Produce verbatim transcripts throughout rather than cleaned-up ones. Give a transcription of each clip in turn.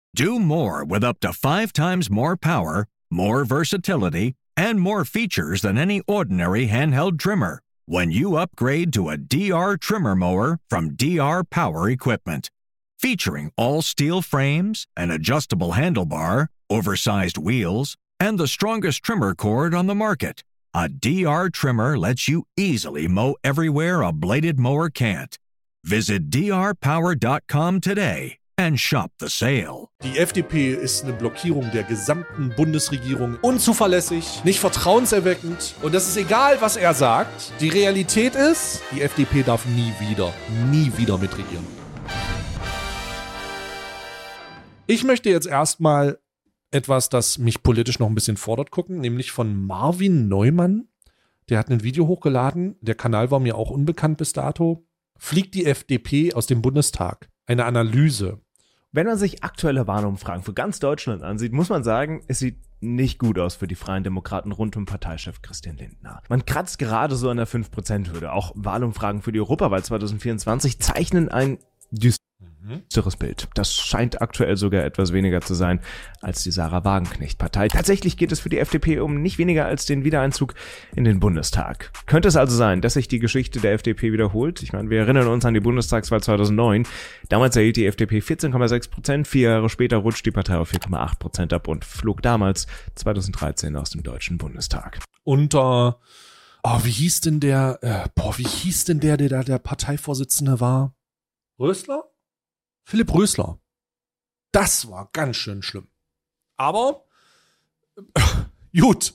Do more with up to five times more power, more versatility, and more features than any ordinary handheld trimmer when you upgrade to a D R trimmer mower from D R Power Equipment. Featuring all steel frames, an adjustable handlebar, oversized wheels, and the strongest trimmer cord on the market, a D R trimmer lets you easily mow everywhere a bladed mower can't. Visit D R power dot com today and shop the sale. Die F D P ist eine Blockierung der gesamten Bundesregierung. Unzuverlässig, nicht vertrauenserweckend. Und das ist egal, was er sagt. Die Realität ist, die F D P darf nie wieder, nie wieder mitregieren. Ich möchte jetzt erstmal etwas, das mich politisch noch ein bisschen fordert, gucken, nämlich von Marvin Neumann. Der hat ein Video hochgeladen. Der Kanal war mir auch unbekannt bis dato. Fliegt die F D P aus dem Bundestag? Eine Analyse. Wenn man sich aktuelle Wahlumfragen für ganz Deutschland ansieht, muss man sagen, es sieht nicht gut aus für die Freien Demokraten rund um Parteichef Christian Lindner. Man kratzt gerade so an der fünf Prozent Hürde. Auch Wahlumfragen für die Europawahl zwanzig vierundzwanzig zeichnen ein düsteres Bild. Das scheint aktuell sogar etwas weniger zu sein als die Sarah Wagenknecht-Partei. Tatsächlich geht es für die F D P um nicht weniger als den Wiedereinzug in den Bundestag. Könnte es also sein, dass sich die Geschichte der F D P wiederholt? Ich meine, wir erinnern uns an die Bundestagswahl zweitausendneun. Damals erhielt die F D P vierzehn Komma sechs Prozent. Vier Jahre später rutscht die Partei auf vier Komma acht Prozent ab und flog damals zweitausenddreizehn aus dem Deutschen Bundestag. Unter, oh, wie hieß denn der, äh, boah, wie hieß denn der, der da der Parteivorsitzende war? Rösler? Philipp Rösler. Das war ganz schön schlimm. Aber äh, gut.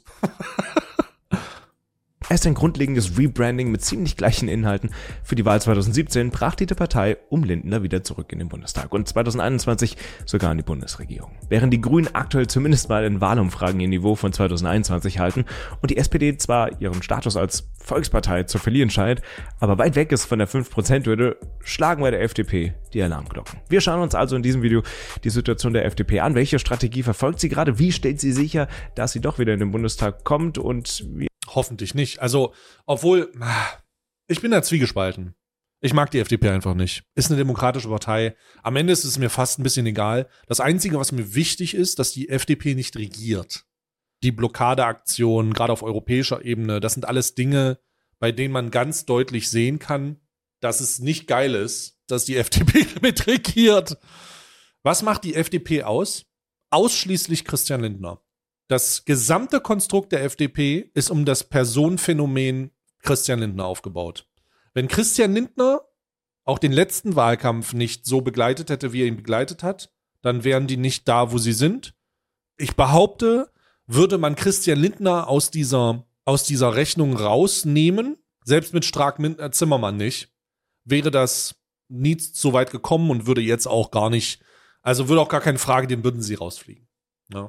Erst ein grundlegendes Rebranding mit ziemlich gleichen Inhalten für die Wahl zweitausendsiebzehn brachte die Partei um Lindner wieder zurück in den Bundestag und zweitausendeinundzwanzig sogar in die Bundesregierung. Während die Grünen aktuell zumindest mal in Wahlumfragen ihr Niveau von zweitausendeinundzwanzig halten und die S P D zwar ihren Status als Volkspartei zu verlieren scheint, aber weit weg ist von der fünf Prozent Hürde, schlagen bei der F D P die Alarmglocken. Wir schauen uns also in diesem Video die Situation der F D P an. Welche Strategie verfolgt sie gerade? Wie stellt sie sicher, dass sie doch wieder in den Bundestag kommt und wie Hoffentlich nicht. Also, obwohl, ich bin da zwiegespalten. Ich mag die F D P einfach nicht. Ist eine demokratische Partei. Am Ende ist es mir fast ein bisschen egal. Das Einzige, was mir wichtig ist, dass die F D P nicht regiert. Die Blockadeaktionen, gerade auf europäischer Ebene, das sind alles Dinge, bei denen man ganz deutlich sehen kann, dass es nicht geil ist, dass die F D P mit regiert. Was macht die F D P aus? Ausschließlich Christian Lindner. Das gesamte Konstrukt der F D P ist um das Personenphänomen Christian Lindner aufgebaut. Wenn Christian Lindner auch den letzten Wahlkampf nicht so begleitet hätte, wie er ihn begleitet hat, dann wären die nicht da, wo sie sind. Ich behaupte, würde man Christian Lindner aus dieser, aus dieser Rechnung rausnehmen, selbst mit Strack-Zimmermann nicht, wäre das nie so weit gekommen und würde jetzt auch gar nicht, also würde auch gar keine Frage, den würden sie rausfliegen. Ja.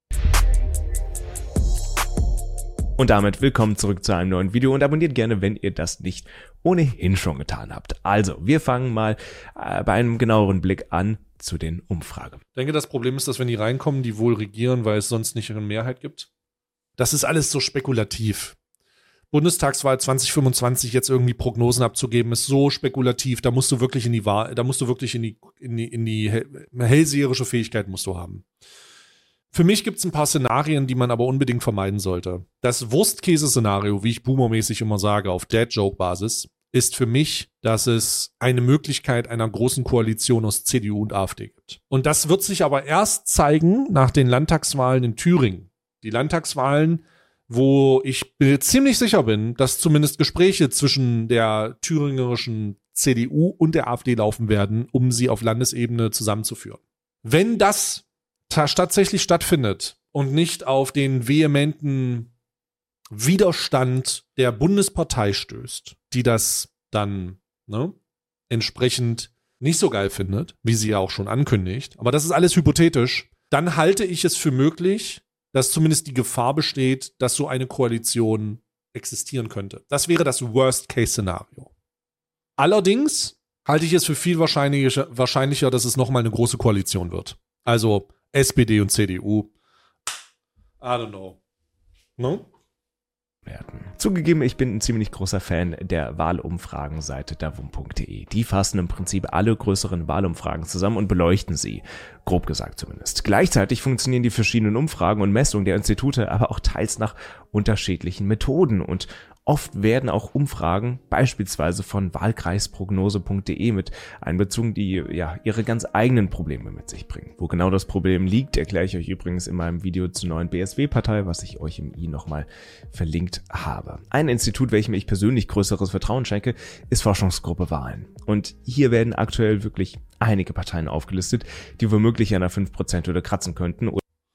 Und damit willkommen zurück zu einem neuen Video und abonniert gerne, wenn ihr das nicht ohnehin schon getan habt. Also, wir fangen mal äh, bei einem genaueren Blick an zu den Umfragen. Ich denke, das Problem ist, dass wenn die reinkommen, die wohl regieren, weil es sonst nicht eine Mehrheit gibt. Das ist alles so spekulativ. Bundestagswahl zwanzig fünfundzwanzig jetzt irgendwie Prognosen abzugeben, ist so spekulativ. Da musst du wirklich in die Wahl, da musst du wirklich in die, in die, in die hellseherische Fähigkeit musst du haben. Für mich gibt es ein paar Szenarien, die man aber unbedingt vermeiden sollte. Das Wurstkäse-Szenario, wie ich boomermäßig immer sage, auf Dad-Joke-Basis, ist für mich, dass es eine Möglichkeit einer großen Koalition aus C D U und AfD gibt. Und das wird sich aber erst zeigen nach den Landtagswahlen in Thüringen. Die Landtagswahlen, wo ich ziemlich sicher bin, dass zumindest Gespräche zwischen der thüringerischen C D U und der AfD laufen werden, um sie auf Landesebene zusammenzuführen. Wenn das tatsächlich stattfindet und nicht auf den vehementen Widerstand der Bundespartei stößt, die das dann ne, entsprechend nicht so geil findet, wie sie ja auch schon ankündigt, aber das ist alles hypothetisch, dann halte ich es für möglich, dass zumindest die Gefahr besteht, dass so eine Koalition existieren könnte. Das wäre das Worst-Case-Szenario. Allerdings halte ich es für viel wahrscheinlicher, wahrscheinlicher, dass es nochmal eine große Koalition wird. Also S P D und C D U. I don't know. No? werden. Zugegeben, ich bin ein ziemlich großer Fan der Wahlumfragenseite davum punkt de. Die fassen im Prinzip alle größeren Wahlumfragen zusammen und beleuchten sie. Grob gesagt zumindest. Gleichzeitig funktionieren die verschiedenen Umfragen und Messungen der Institute aber auch teils nach unterschiedlichen Methoden und oft werden auch Umfragen beispielsweise von wahlkreisprognose punkt de mit einbezogen, die ja ihre ganz eigenen Probleme mit sich bringen. Wo genau das Problem liegt, erkläre ich euch übrigens in meinem Video zur neuen B S W-Partei, was ich euch im i nochmal verlinkt habe. Ein Institut, welchem ich persönlich größeres Vertrauen schenke, ist Forschungsgruppe Wahlen. Und hier werden aktuell wirklich einige Parteien aufgelistet, die womöglich an der fünf Prozent Hürde kratzen könnten.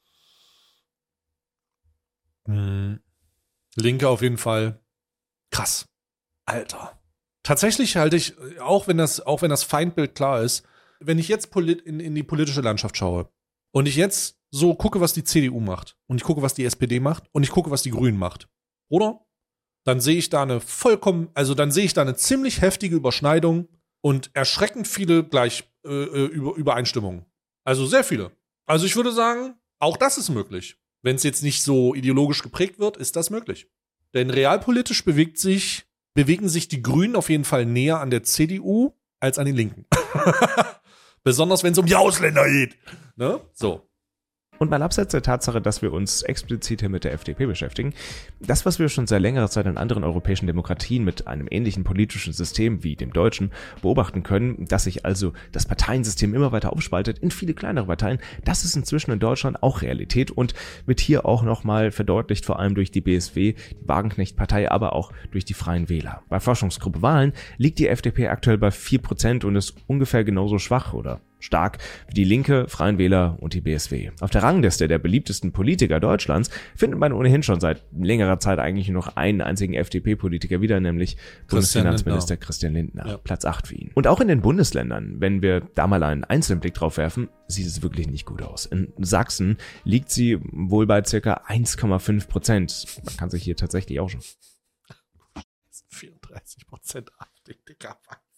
Hm. Linke auf jeden Fall. Krass. Alter. Tatsächlich halte ich, auch wenn das, auch wenn das Feindbild klar ist, wenn ich jetzt polit, in, in die politische Landschaft schaue und ich jetzt so gucke, was die C D U macht und ich gucke, was die S P D macht und ich gucke, was die Grünen macht, oder? Dann sehe ich da eine vollkommen, also dann sehe ich da eine ziemlich heftige Überschneidung und erschreckend viele gleich äh, über, Übereinstimmungen. Also sehr viele. Also ich würde sagen, auch das ist möglich. Wenn es jetzt nicht so ideologisch geprägt wird, ist das möglich. Denn realpolitisch bewegt sich, bewegen sich die Grünen auf jeden Fall näher an der C D U als an den Linken. Besonders wenn es um die Ausländer geht. Ne? So. Und mal abseits der Tatsache, dass wir uns explizit hier mit der F D P beschäftigen, das, was wir schon seit längerer Zeit in anderen europäischen Demokratien mit einem ähnlichen politischen System wie dem deutschen beobachten können, dass sich also das Parteiensystem immer weiter aufspaltet in viele kleinere Parteien, das ist inzwischen in Deutschland auch Realität und wird hier auch nochmal verdeutlicht, vor allem durch die B S W, die Wagenknecht-Partei, aber auch durch die Freien Wähler. Bei Forschungsgruppe Wahlen liegt die F D P aktuell bei vier Prozent und ist ungefähr genauso schwach oder stark wie die Linke, Freien Wähler und die B S W. Auf der Rangliste der beliebtesten Politiker Deutschlands findet man ohnehin schon seit längerer Zeit eigentlich nur noch einen einzigen F D P-Politiker wieder, nämlich Bundesfinanzminister Christian Lindner. Ja. Platz acht für ihn. Und auch in den Bundesländern, wenn wir da mal einen einzelnen Blick drauf werfen, sieht es wirklich nicht gut aus. In Sachsen liegt sie wohl bei circa eins Komma fünf Prozent. Man kann sich hier tatsächlich auch schon vierunddreißig Prozent AfD, Digga.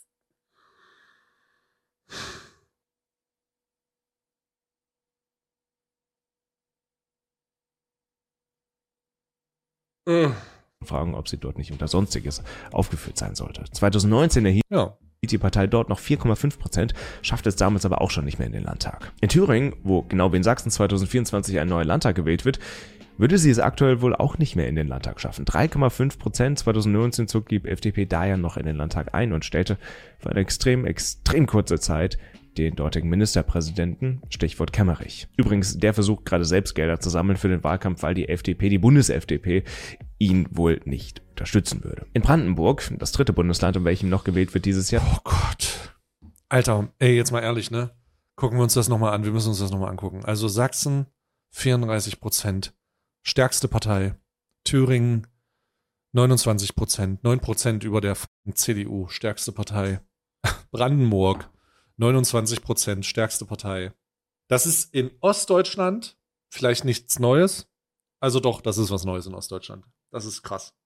Fragen, ob sie dort nicht unter Sonstiges aufgeführt sein sollte. zwanzig neunzehn erhielt ja. die Partei dort noch vier Komma fünf Prozent, schafft es damals aber auch schon nicht mehr in den Landtag. In Thüringen, wo genau wie in Sachsen zwanzig vierundzwanzig ein neuer Landtag gewählt wird, würde sie es aktuell wohl auch nicht mehr in den Landtag schaffen. drei Komma fünf Prozent zwanzig neunzehn zog die F D P daher noch in den Landtag ein und stellte für eine extrem, extrem kurze Zeit den dortigen Ministerpräsidenten, Stichwort Kemmerich. Übrigens, der versucht gerade selbst Gelder zu sammeln für den Wahlkampf, weil die F D P, die Bundes-F D P, ihn wohl nicht unterstützen würde. In Brandenburg, das dritte Bundesland, in welchem noch gewählt wird dieses Jahr. Oh Gott. Alter, ey, jetzt mal ehrlich, ne? Gucken wir uns das nochmal an. Wir müssen uns das nochmal angucken. Also Sachsen, vierunddreißig Prozent. Stärkste Partei. Thüringen, neunundzwanzig Prozent. neun Prozent über der C D U. Stärkste Partei. Brandenburg. neunundzwanzig Prozent, stärkste Partei. Das ist in Ostdeutschland vielleicht nichts Neues. Also doch, das ist was Neues in Ostdeutschland. Das ist krass.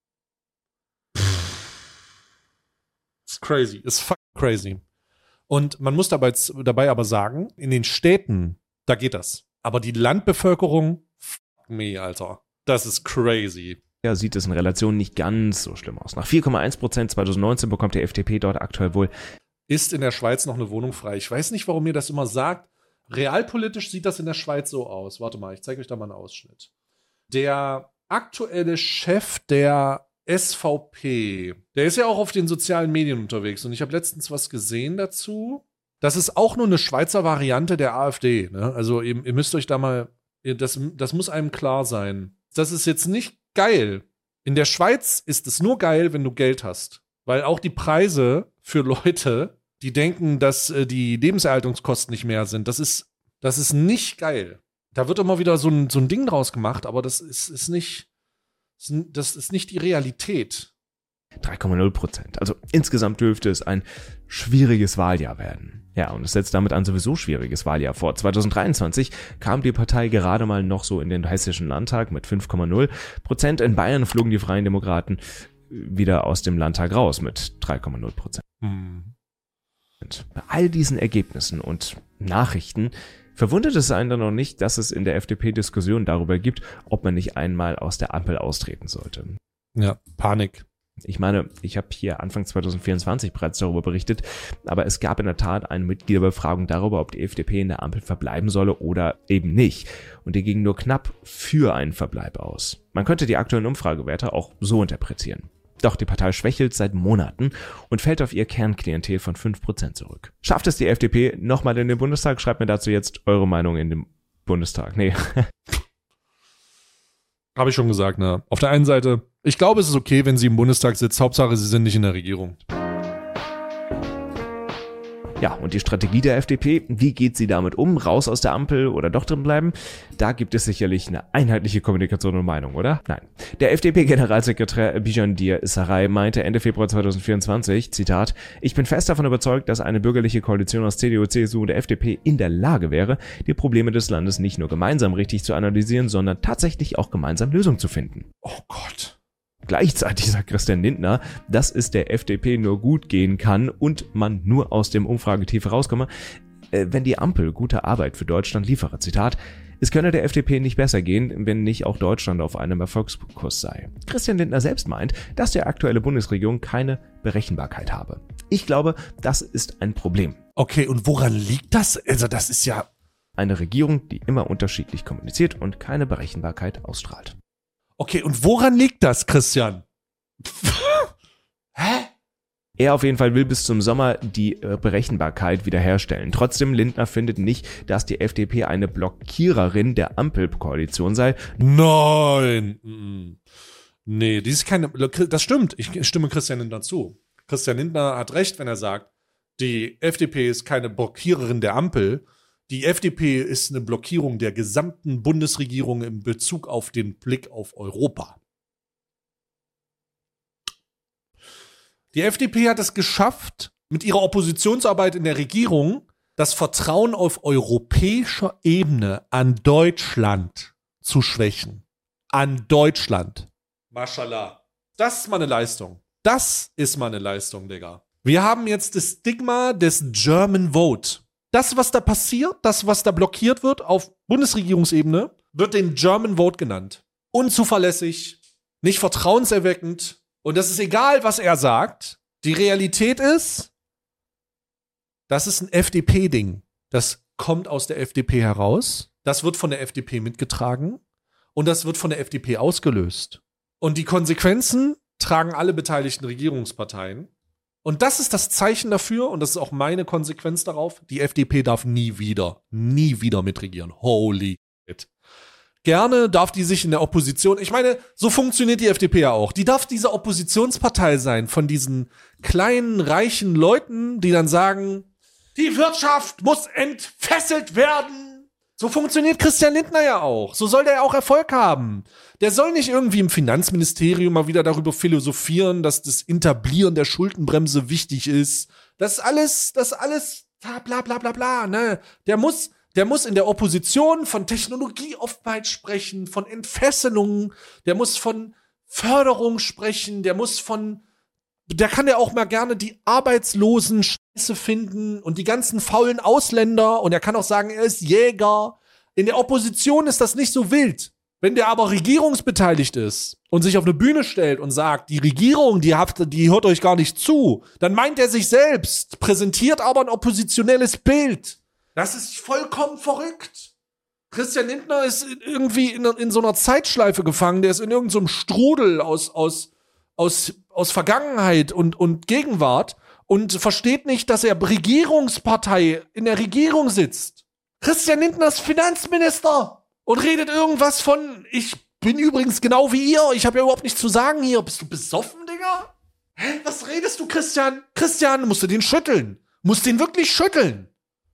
It's crazy. It's fucking crazy. Und man muss dabei, dabei aber sagen, in den Städten, da geht das. Aber die Landbevölkerung, fuck me, Alter. Das ist crazy. Ja, sieht es in Relation nicht ganz so schlimm aus. Nach vier Komma eins Prozent zwanzig neunzehn bekommt die F D P dort aktuell wohl ist in der Schweiz noch eine Wohnung frei. Ich weiß nicht, warum ihr das immer sagt. Realpolitisch sieht das in der Schweiz so aus. Warte mal, ich zeige euch da mal einen Ausschnitt. Der aktuelle Chef der S V P, der ist ja auch auf den sozialen Medien unterwegs und ich habe letztens was gesehen dazu. Das ist auch nur eine Schweizer Variante der AfD. Ne? Also ihr, ihr müsst euch da mal, das, das muss einem klar sein. Das ist jetzt nicht geil. In der Schweiz ist es nur geil, wenn du Geld hast. Weil auch die Preise für Leute, die denken, dass äh, die Lebenserhaltungskosten nicht mehr sind, das ist, das ist nicht geil. Da wird immer wieder so ein, so ein Ding draus gemacht, aber das ist, ist nicht, das ist nicht die Realität. drei Komma null Prozent. Also insgesamt dürfte es ein schwieriges Wahljahr werden. Ja, und es setzt damit ein sowieso schwieriges Wahljahr vor. zwanzig dreiundzwanzig kam die Partei gerade mal noch so in den hessischen Landtag mit fünf Komma null Prozent. In Bayern flogen die Freien Demokraten wieder aus dem Landtag raus mit drei Komma null Prozent. Hm. Bei all diesen Ergebnissen und Nachrichten verwundert es einen dann noch nicht, dass es in der F D P Diskussionen darüber gibt, ob man nicht einmal aus der Ampel austreten sollte. Ja, Panik. Ich meine, ich habe hier Anfang zwanzig vierundzwanzig bereits darüber berichtet, aber es gab in der Tat eine Mitgliederbefragung darüber, ob die F D P in der Ampel verbleiben solle oder eben nicht. Und die ging nur knapp für einen Verbleib aus. Man könnte die aktuellen Umfragewerte auch so interpretieren. Doch die Partei schwächelt seit Monaten und fällt auf ihr Kernklientel von fünf Prozent zurück. Schafft es die F D P nochmal in den Bundestag? Schreibt mir dazu jetzt eure Meinung in dem Bundestag. Nee. Habe ich schon gesagt, ne? Auf der einen Seite, ich glaube, es ist okay, wenn sie im Bundestag sitzt. Hauptsache, sie sind nicht in der Regierung. Ja, und die Strategie der F D P, wie geht sie damit um? Raus aus der Ampel oder doch drin bleiben? Da gibt es sicherlich eine einheitliche Kommunikation und Meinung, oder? Nein. Der F D P-Generalsekretär Bijan Dir-Sarai meinte Ende Februar zwanzig vierundzwanzig, Zitat, ich bin fest davon überzeugt, dass eine bürgerliche Koalition aus C D U, C S U und der F D P in der Lage wäre, die Probleme des Landes nicht nur gemeinsam richtig zu analysieren, sondern tatsächlich auch gemeinsam Lösungen zu finden. Oh Gott. Gleichzeitig sagt Christian Lindner, dass es der F D P nur gut gehen kann und man nur aus dem Umfragetief herauskomme, äh, wenn die Ampel gute Arbeit für Deutschland liefere. Zitat, es könne der F D P nicht besser gehen, wenn nicht auch Deutschland auf einem Erfolgskurs sei. Christian Lindner selbst meint, dass die aktuelle Bundesregierung keine Berechenbarkeit habe. Ich glaube, das ist ein Problem. Okay, und woran liegt das? Also das ist ja... Eine Regierung, die immer unterschiedlich kommuniziert und keine Berechenbarkeit ausstrahlt. Okay, und woran liegt das, Christian? Hä? Er auf jeden Fall will bis zum Sommer die Berechenbarkeit wiederherstellen. Trotzdem, Lindner findet nicht, dass die F D P eine Blockiererin der Ampelkoalition sei. Nein! Nee, die ist keine... Das stimmt, ich stimme Christian Lindner zu. Christian Lindner hat recht, wenn er sagt, die F D P ist keine Blockiererin der Ampel. Die F D P ist eine Blockierung der gesamten Bundesregierung in Bezug auf den Blick auf Europa. Die F D P hat es geschafft, mit ihrer Oppositionsarbeit in der Regierung das Vertrauen auf europäischer Ebene an Deutschland zu schwächen. An Deutschland. Mashallah. Das ist mal eine Leistung. Das ist mal eine Leistung, Digga. Wir haben jetzt das Stigma des German Vote. Das, was da passiert, das, was da blockiert wird auf Bundesregierungsebene, wird den German Vote genannt. Unzuverlässig, nicht vertrauenserweckend. Und das ist egal, was er sagt. Die Realität ist, das ist ein F D P-Ding. Das kommt aus der F D P heraus. Das wird von der F D P mitgetragen. Und das wird von der F D P ausgelöst. Und die Konsequenzen tragen alle beteiligten Regierungsparteien. Und das ist das Zeichen dafür, und das ist auch meine Konsequenz darauf, die F D P darf nie wieder, nie wieder mitregieren. Holy shit. Gerne darf die sich in der Opposition, ich meine, so funktioniert die F D P ja auch. Die darf diese Oppositionspartei sein von diesen kleinen, reichen Leuten, die dann sagen, die Wirtschaft muss entfesselt werden. So funktioniert Christian Lindner ja auch. So soll der auch Erfolg haben. Der soll nicht irgendwie im Finanzministerium mal wieder darüber philosophieren, dass das Etablieren der Schuldenbremse wichtig ist. Das ist alles, das ist alles bla bla bla bla, ne? Der muss, der muss in der Opposition von Technologieoffenheit sprechen, von Entfesselung, der muss von Förderung sprechen, der muss von, der kann ja auch mal gerne die Arbeitslosen Scheiße finden und die ganzen faulen Ausländer, und er kann auch sagen, er ist Jäger. In der Opposition ist das nicht so wild. Wenn der aber regierungsbeteiligt ist und sich auf eine Bühne stellt und sagt, die Regierung, die habt, die hört euch gar nicht zu, dann meint er sich selbst, präsentiert aber ein oppositionelles Bild. Das ist vollkommen verrückt. Christian Lindner ist irgendwie in, in so einer Zeitschleife gefangen, der ist in irgendeinem Strudel aus, aus, aus, aus Vergangenheit und, und Gegenwart und versteht nicht, dass er Regierungspartei in der Regierung sitzt. Christian Lindner ist Finanzminister und redet irgendwas von, ich bin übrigens genau wie ihr, ich habe ja überhaupt nichts zu sagen hier. Bist du besoffen, Digga? Hä? Was redest du, Christian? Christian, musst du den schütteln. Musst den wirklich schütteln.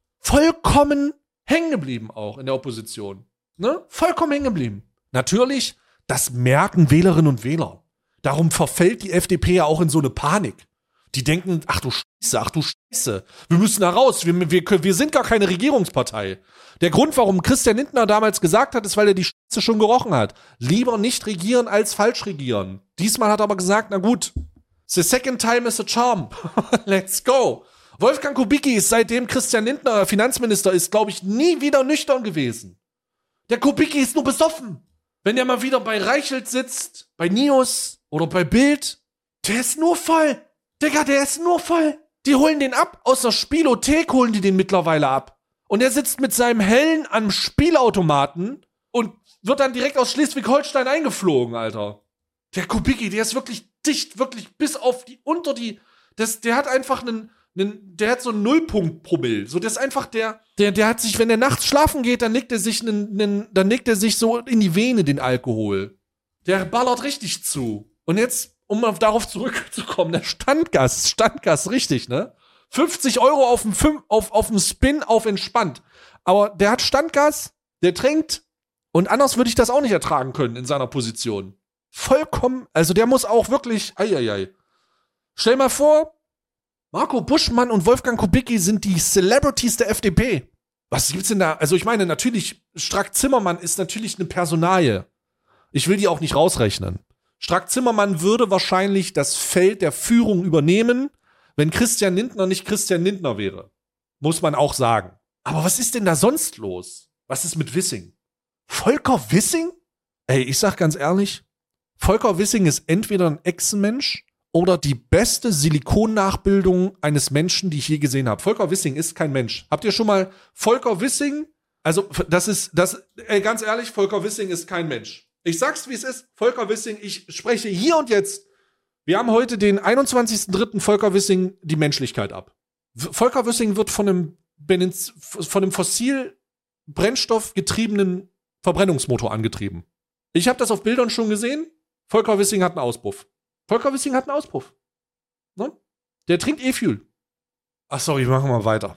Vollkommen hängen geblieben auch in der Opposition. Ne? Vollkommen hängen geblieben. Natürlich, das merken Wählerinnen und Wähler. Darum verfällt die F D P ja auch in so eine Panik. Die denken, ach du Scheiße, ach du Scheiße, wir müssen da raus, wir, wir, wir sind gar keine Regierungspartei. Der Grund, warum Christian Lindner damals gesagt hat, ist, weil er die Scheiße schon gerochen hat. Lieber nicht regieren als falsch regieren. Diesmal hat er aber gesagt, na gut, the second time is a charm. Let's go. Wolfgang Kubicki ist, seitdem Christian Lindner Finanzminister ist, glaube ich, nie wieder nüchtern gewesen. Der Kubicki ist nur besoffen. Wenn der mal wieder bei Reichelt sitzt, bei Nios, Oder bei Bild, der ist nur voll. Digga, der ist nur voll. Die holen den ab. Aus der Spielothek holen die den mittlerweile ab. Und er sitzt mit seinem Helm am Spielautomaten und wird dann direkt aus Schleswig-Holstein eingeflogen, Alter. Der Kubicki, der ist wirklich dicht, wirklich bis auf die, unter die, das, der hat einfach einen, einen der hat so einen Nullpunkt-Promille. So, der ist einfach der, der, der hat sich, wenn er nachts schlafen geht, dann legt er sich einen, einen, dann legt er sich so in die Vene den Alkohol. Der ballert richtig zu. Und jetzt, um auf, darauf zurückzukommen, der Standgas, Standgas, richtig, ne? fünfzig Euro auf dem auf, auf dem Spin auf entspannt. Aber der hat Standgas, der trinkt und anders würde ich das auch nicht ertragen können in seiner Position. Vollkommen, also der muss auch wirklich, eieiei. Stell mal vor, Marco Buschmann und Wolfgang Kubicki sind die Celebrities der F D P. Was gibt's denn da? Also ich meine, natürlich, Strack-Zimmermann ist natürlich eine Personalie. Ich will die auch nicht rausrechnen. Strack-Zimmermann würde wahrscheinlich das Feld der Führung übernehmen, wenn Christian Lindner nicht Christian Lindner wäre. Muss man auch sagen. Aber was ist denn da sonst los? Was ist mit Wissing? Volker Wissing? Ey, ich sag ganz ehrlich, Volker Wissing ist entweder ein Echsenmensch oder die beste Silikonnachbildung eines Menschen, die ich je gesehen habe. Volker Wissing ist kein Mensch. Habt ihr schon mal Volker Wissing? Also, das ist, das, ey, ganz ehrlich, Volker Wissing ist kein Mensch. Ich sag's, wie es ist. Volker Wissing, ich spreche hier und jetzt. Wir haben heute den einundzwanzigsten dritten Volker Wissing die Menschlichkeit ab. Volker Wissing wird von einem, von einem fossil Brennstoff getriebenen Verbrennungsmotor angetrieben. Ich habe das auf Bildern schon gesehen. Volker Wissing hat einen Auspuff. Volker Wissing hat einen Auspuff. Ne? Der trinkt E-Fuel. Ach sorry, machen wir weiter.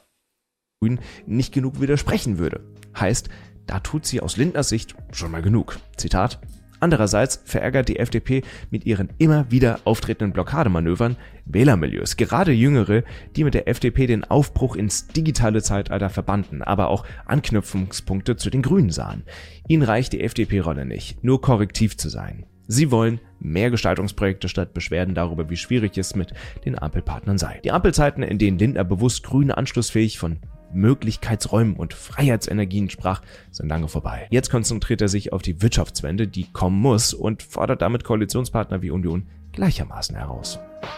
Nicht genug widersprechen würde. Heißt, da tut sie aus Lindners Sicht schon mal genug. Zitat: Andererseits verärgert die F D P mit ihren immer wieder auftretenden Blockademanövern Wählermilieus, gerade Jüngere, die mit der F D P den Aufbruch ins digitale Zeitalter verbanden, aber auch Anknüpfungspunkte zu den Grünen sahen. Ihnen reicht die F D P-Rolle nicht, nur korrektiv zu sein. Sie wollen mehr Gestaltungsprojekte statt Beschwerden darüber, wie schwierig es mit den Ampelpartnern sei. Die Ampelzeiten, in denen Lindner bewusst Grüne anschlussfähig von Möglichkeitsräumen und Freiheitsenergien sprach, sind lange vorbei. Jetzt konzentriert er sich auf die Wirtschaftswende, die kommen muss, und fordert damit Koalitionspartner wie Union gleichermaßen heraus.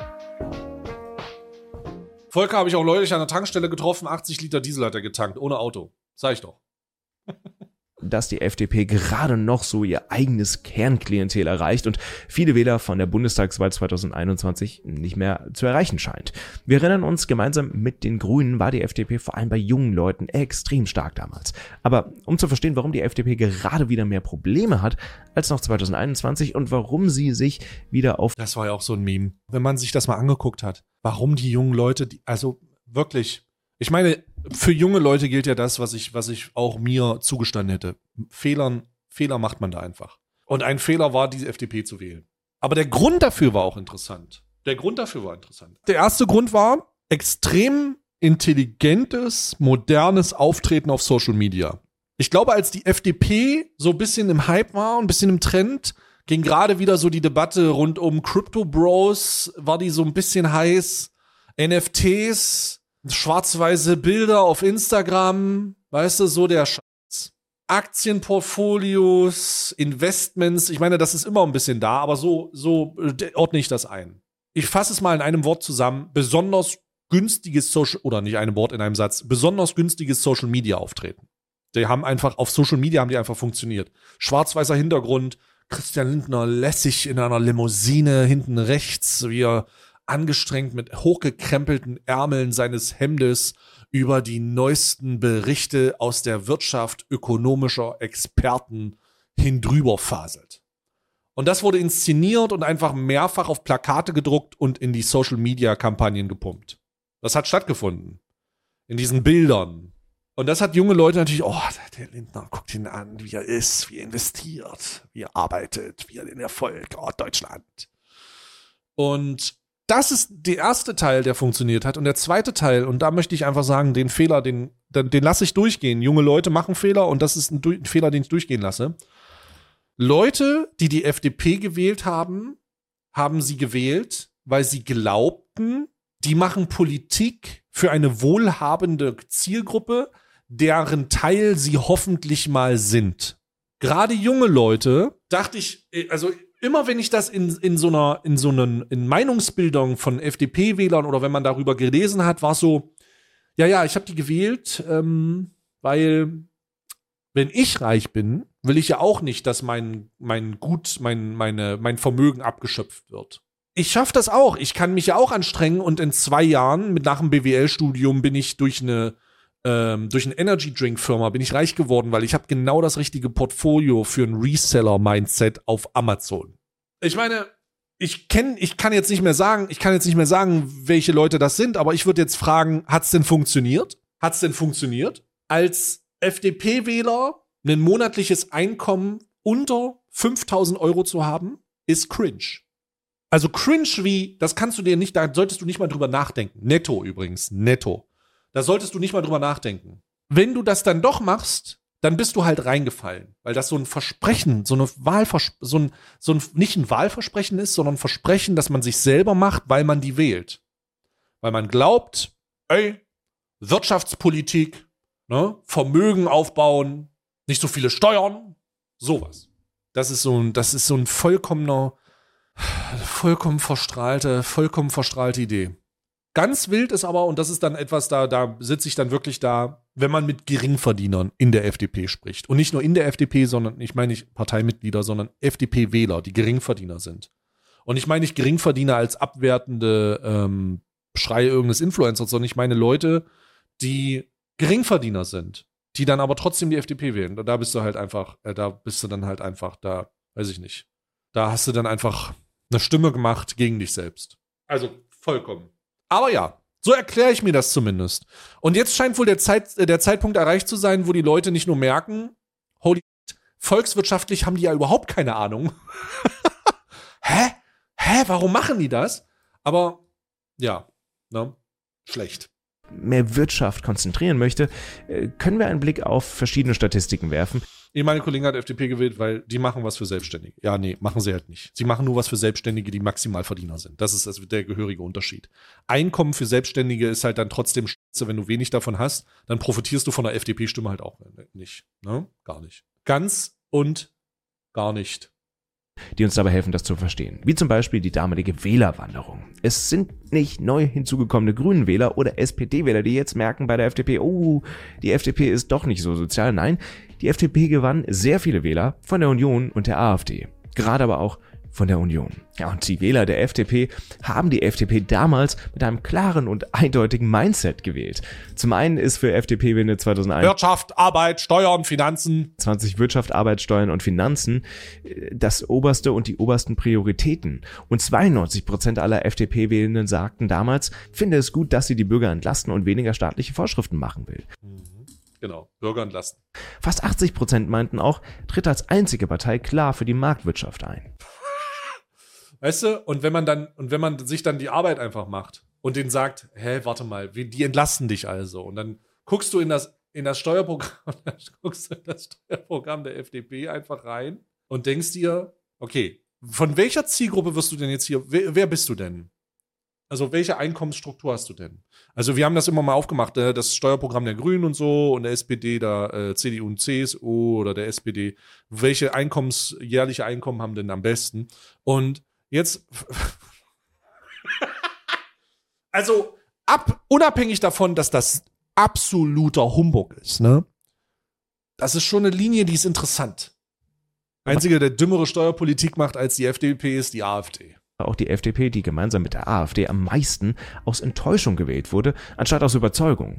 Volker habe ich auch neulich an der Tankstelle getroffen, achtzig Liter Diesel hat er getankt, ohne Auto. Sag ich doch. Dass die F D P gerade noch so ihr eigenes Kernklientel erreicht und viele Wähler von der Bundestagswahl zwanzig einundzwanzig nicht mehr zu erreichen scheint. Wir erinnern uns, gemeinsam mit den Grünen war die F D P vor allem bei jungen Leuten extrem stark damals. Aber um zu verstehen, warum die F D P gerade wieder mehr Probleme hat als noch zwanzig einundzwanzig und warum sie sich wieder auf... Das war ja auch so ein Meme. Wenn man sich das mal angeguckt hat, warum die jungen Leute, die, also wirklich... Ich meine, für junge Leute gilt ja das, was ich, was ich auch mir zugestanden hätte. Fehlern, Fehler macht man da einfach. Und ein Fehler war, die F D P zu wählen. Aber der Grund dafür war auch interessant. Der Grund dafür war interessant. Der erste Grund war extrem intelligentes, modernes Auftreten auf Social Media. Ich glaube, als die F D P so ein bisschen im Hype war, ein bisschen im Trend, ging gerade wieder so die Debatte rund um Crypto Bros, war die so ein bisschen heiß. N F Ts, schwarz-weiße Bilder auf Instagram, weißt du, so der Scheiß. Aktienportfolios, Investments, ich meine, das ist immer ein bisschen da, aber so, so ordne ich das ein. Ich fasse es mal in einem Wort zusammen, besonders günstiges Social, oder nicht einem Wort in einem Satz, besonders günstiges Social Media Auftreten. Die haben einfach, auf Social Media haben die einfach funktioniert. Schwarz-weißer Hintergrund, Christian Lindner lässig in einer Limousine hinten rechts, wie er angestrengt mit hochgekrempelten Ärmeln seines Hemdes über die neuesten Berichte aus der Wirtschaft ökonomischer Experten hindrüber faselt. Und das wurde inszeniert und einfach mehrfach auf Plakate gedruckt und in die Social-Media-Kampagnen gepumpt. Das hat stattgefunden. In diesen Bildern. Und das hat junge Leute natürlich, oh, der Lindner, guckt ihn an, wie er ist, wie er investiert, wie er arbeitet, wie er den Erfolg, oh, Deutschland. Und das ist der erste Teil, der funktioniert hat. Und der zweite Teil, und da möchte ich einfach sagen, den Fehler, den, den, den lasse ich durchgehen. Junge Leute machen Fehler und das ist ein, ein Fehler, den ich durchgehen lasse. Leute, die die F D P gewählt haben, haben sie gewählt, weil sie glaubten, die machen Politik für eine wohlhabende Zielgruppe, deren Teil sie hoffentlich mal sind. Gerade junge Leute, dachte ich, also immer wenn ich das in, in so einer, in so einer in Meinungsbildung von F D P-Wählern oder wenn man darüber gelesen hat, war es so, ja, ja, ich habe die gewählt, ähm, weil wenn ich reich bin, will ich ja auch nicht, dass mein, mein Gut, mein, meine, mein Vermögen abgeschöpft wird. Ich schaffe das auch. Ich kann mich ja auch anstrengen und in zwei Jahren, mit nach dem B W L-Studium, bin ich durch eine ähm, durch eine Energy-Drink-Firma bin ich reich geworden, weil ich habe genau das richtige Portfolio für ein Reseller-Mindset auf Amazon. Ich meine, ich kenn, ich kann jetzt nicht mehr sagen, ich kann jetzt nicht mehr sagen, welche Leute das sind, aber ich würde jetzt fragen, hat's denn funktioniert? Hat's denn funktioniert? Als F D P-Wähler ein monatliches Einkommen unter fünftausend Euro zu haben, ist cringe. Also cringe wie, das kannst du dir nicht, da solltest du nicht mal drüber nachdenken. Netto übrigens, netto. Da solltest du nicht mal drüber nachdenken. Wenn du das dann doch machst, dann bist du halt reingefallen. Weil das so ein Versprechen, so eine Wahlvers- so ein, so ein, nicht ein Wahlversprechen ist, sondern ein Versprechen, das man sich selber macht, weil man die wählt. Weil man glaubt, ey, Wirtschaftspolitik, ne, Vermögen aufbauen, nicht so viele Steuern, sowas. Das ist so ein, das ist so ein vollkommener, vollkommen verstrahlte, vollkommen verstrahlte Idee. Ganz wild ist aber, und das ist dann etwas, da, da sitze ich dann wirklich da, wenn man mit Geringverdienern in der F D P spricht. Und nicht nur in der F D P, sondern, ich meine nicht Parteimitglieder, sondern F D P-Wähler, die Geringverdiener sind. Und ich meine nicht Geringverdiener als abwertende ähm, Schrei irgendeines Influencers, sondern ich meine Leute, die Geringverdiener sind, die dann aber trotzdem die F D P wählen. Da bist du halt einfach, äh, da bist du dann halt einfach, da, weiß ich nicht. Da hast du dann einfach eine Stimme gemacht gegen dich selbst. Also vollkommen. Aber ja, so erkläre ich mir das zumindest. Und jetzt scheint wohl der, Zeit, der Zeitpunkt erreicht zu sein, wo die Leute nicht nur merken, holy shit, volkswirtschaftlich haben die ja überhaupt keine Ahnung. Hä? Hä? Warum machen die das? Aber ja, ne? Schlecht. Mehr Wirtschaft konzentrieren möchte, können wir einen Blick auf verschiedene Statistiken werfen. Meine Kollegin hat F D P gewählt, weil die machen was für Selbstständige. Ja, nee, machen sie halt nicht. Sie machen nur was für Selbstständige, die Maximalverdiener sind. Das ist also der gehörige Unterschied. Einkommen für Selbstständige ist halt dann trotzdem scheiße, wenn du wenig davon hast, dann profitierst du von der F D P-Stimme halt auch nicht. Ne? Gar nicht. Ganz und gar nicht. Die uns dabei helfen, das zu verstehen. Wie zum Beispiel die damalige Wählerwanderung. Es sind nicht neu hinzugekommene Grünen-Wähler oder S P D-Wähler, die jetzt merken bei der F D P, oh, die F D P ist doch nicht so sozial. Nein, die F D P gewann sehr viele Wähler von der Union und der AfD. Gerade aber auch von der Union. Ja, und die Wähler der F D P haben die F D P damals mit einem klaren und eindeutigen Mindset gewählt. Zum einen ist für F D P-Wende zweitausendeins Wirtschaft, Arbeit, Steuern, Finanzen. zwanzig Wirtschaft, Arbeit, Steuern und Finanzen das oberste und die obersten Prioritäten. Und zweiundneunzig Prozent aller F D P-Wählenden sagten damals, finde es gut, dass sie die Bürger entlasten und weniger staatliche Vorschriften machen will. Genau, Bürger entlasten. Fast achtzig Prozent meinten auch, tritt als einzige Partei klar für die Marktwirtschaft ein. Weißt du, und wenn man dann, und wenn man sich dann die Arbeit einfach macht und denen sagt, hä, warte mal, die entlasten dich also. Und dann guckst du in das, in das Steuerprogramm, guckst du in das Steuerprogramm der F D P einfach rein und denkst dir, okay, von welcher Zielgruppe wirst du denn jetzt hier, wer, wer bist du denn? Also welche Einkommensstruktur hast du denn? Also wir haben das immer mal aufgemacht, das Steuerprogramm der Grünen und so und der S P D, der C D U und C S U oder der S P D. Welche Einkommens, jährliche Einkommen haben denn am besten? Und jetzt, also ab, unabhängig davon, dass das absoluter Humbug ist, ne? Das ist schon eine Linie, die ist interessant. Einziger, der dümmere Steuerpolitik macht als die F D P, ist die AfD. Auch die F D P, die gemeinsam mit der AfD am meisten aus Enttäuschung gewählt wurde, anstatt aus Überzeugung.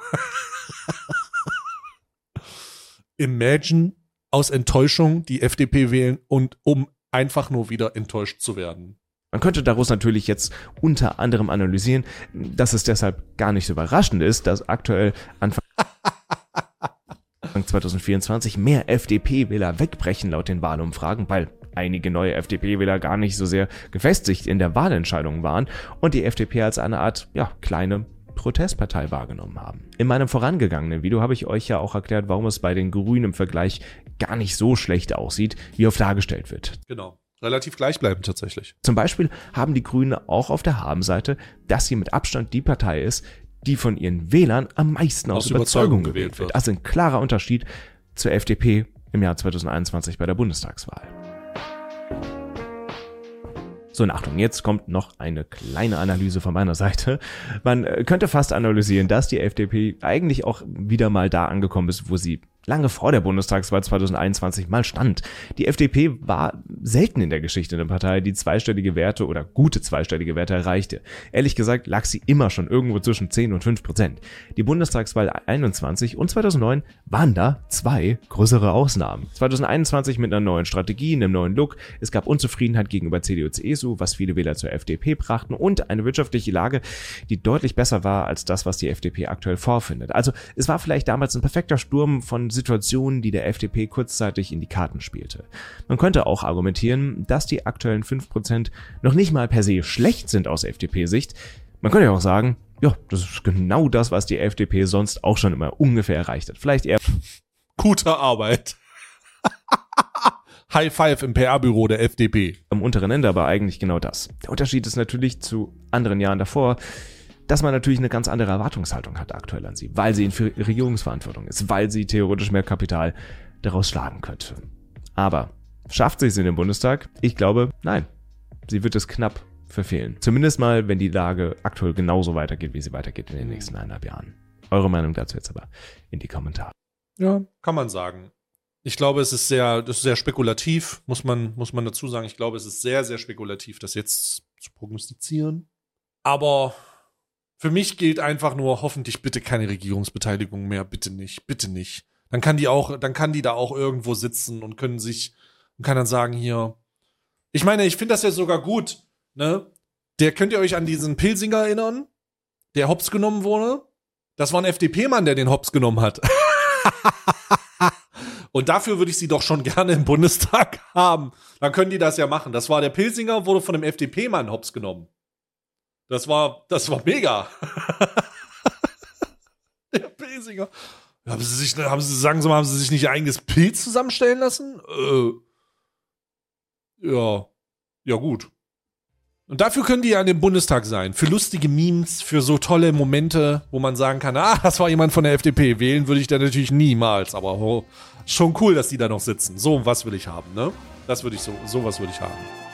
Imagine aus Enttäuschung die F D P wählen und um einfach nur wieder enttäuscht zu werden. Man könnte daraus natürlich jetzt unter anderem analysieren, dass es deshalb gar nicht so überraschend ist, dass aktuell Anfang zwanzig vierundzwanzig mehr F D P-Wähler wegbrechen laut den Wahlumfragen, weil einige neue F D P-Wähler gar nicht so sehr gefestigt in der Wahlentscheidung waren und die F D P als eine Art, ja, kleine Protestpartei wahrgenommen haben. In meinem vorangegangenen Video habe ich euch ja auch erklärt, warum es bei den Grünen im Vergleich gar nicht so schlecht aussieht, wie oft dargestellt wird. Genau. Relativ gleichbleibend tatsächlich. Zum Beispiel haben die Grünen auch auf der Habenseite, dass sie mit Abstand die Partei ist, die von ihren Wählern am meisten aus, aus Überzeugung, Überzeugung gewählt wird. Also ein klarer Unterschied zur F D P im Jahr zweitausendeinundzwanzig bei der Bundestagswahl. So, und Achtung, jetzt kommt noch eine kleine Analyse von meiner Seite. Man könnte fast analysieren, dass die F D P eigentlich auch wieder mal da angekommen ist, wo sie lange vor der Bundestagswahl zwanzig einundzwanzig mal stand. Die F D P war selten in der Geschichte eine Partei, die zweistellige Werte oder gute zweistellige Werte erreichte. Ehrlich gesagt lag sie immer schon irgendwo zwischen zehn und fünf Prozent. Die Bundestagswahl einundzwanzig und zweitausendneun waren da zwei größere Ausnahmen. zwanzig einundzwanzig mit einer neuen Strategie, einem neuen Look. Es gab Unzufriedenheit gegenüber C D U C S U, was viele Wähler zur F D P brachten, und eine wirtschaftliche Lage, die deutlich besser war als das, was die F D P aktuell vorfindet. Also es war vielleicht damals ein perfekter Sturm von Situationen, die der F D P kurzzeitig in die Karten spielte. Man könnte auch argumentieren, dass die aktuellen fünf Prozent noch nicht mal per se schlecht sind aus F D P-Sicht. Man könnte ja auch sagen, ja, das ist genau das, was die F D P sonst auch schon immer ungefähr erreicht hat. Vielleicht eher gute Arbeit. High Five im P R-Büro der F D P. Am unteren Ende aber eigentlich genau das. Der Unterschied ist natürlich zu anderen Jahren davor, dass man natürlich eine ganz andere Erwartungshaltung hat aktuell an sie, weil sie in Regierungsverantwortung ist, weil sie theoretisch mehr Kapital daraus schlagen könnte. Aber schafft sie es in den Bundestag? Ich glaube, nein. Sie wird es knapp verfehlen. Zumindest mal, wenn die Lage aktuell genauso weitergeht, wie sie weitergeht in den nächsten eineinhalb Jahren. Eure Meinung dazu jetzt aber in die Kommentare. Ja, kann man sagen. Ich glaube, es ist sehr, das ist sehr spekulativ, muss man, muss man dazu sagen. Ich glaube, es ist sehr, sehr spekulativ, das jetzt zu prognostizieren. Aber für mich gilt einfach nur, hoffentlich bitte keine Regierungsbeteiligung mehr, bitte nicht, bitte nicht. Dann kann die auch, dann kann die da auch irgendwo sitzen und können sich, und kann dann sagen hier, ich meine, ich finde das ja sogar gut, ne? Der, könnt ihr euch an diesen Pilsinger erinnern, der hops genommen wurde? Das war ein F D P-Mann, der den hops genommen hat. Und dafür würde ich sie doch schon gerne im Bundestag haben. Dann können die das ja machen. Das war der Pilsinger, wurde von einem F D P-Mann hops genommen. Das war, das war mega. Der Pilsinger. Haben sie sich, haben sie, sagen Sie mal, haben sie sich nicht ihr eigenes Pilz zusammenstellen lassen? Äh, ja. Ja, gut. Und dafür können die ja in dem Bundestag sein. Für lustige Memes, für so tolle Momente, wo man sagen kann, ah, das war jemand von der F D P. Wählen würde ich da natürlich niemals, aber oh, schon cool, dass die da noch sitzen. So was will ich haben, ne? Das würde ich so, sowas würde ich haben.